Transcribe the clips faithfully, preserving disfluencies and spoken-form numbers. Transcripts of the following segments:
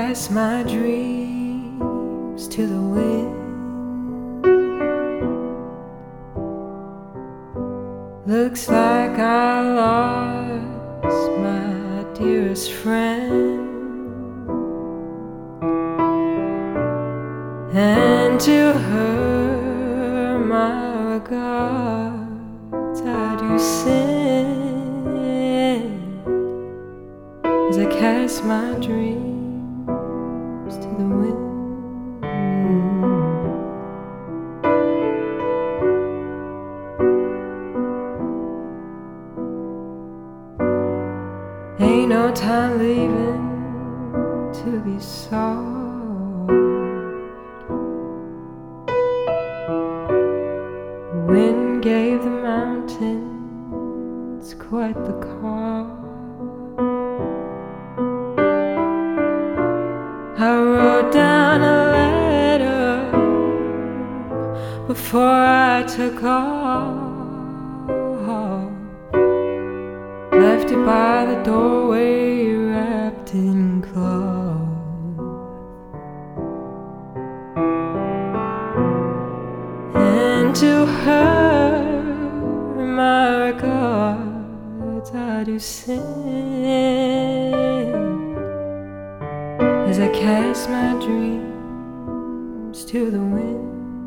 cast my dreams to the wind. Looks like I lost my dearest friend, and to her my regards I do send, as I cast my dreams to the wind. Ain't no time leaving to be soft. The wind gave the mountains quite the call. I wrote down a letter before I took off, left it by the doorway wrapped in cloth. And to her my regards I do send, as I cast my dreams to the wind.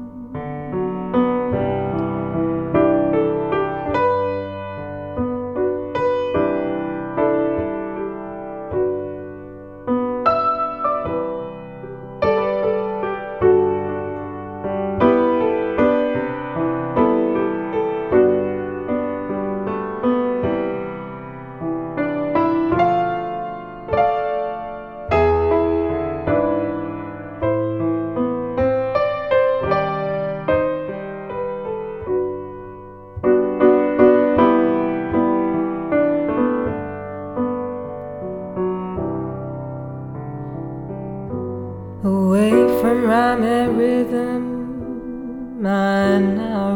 Away from rhyme and rhythm, I now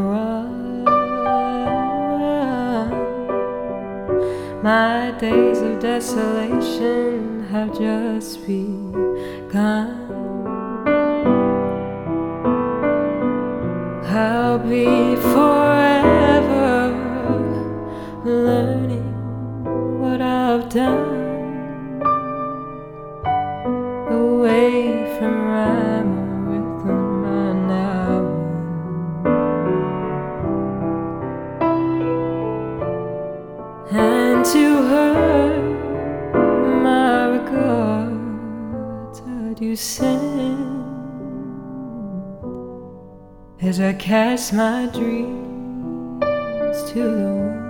run. My days of desolation have just begun. I'll be forever learning what I've done. Away from rhyme or rhythm, I now run. And to her my regards I do send, as I cast my dreams to the wind.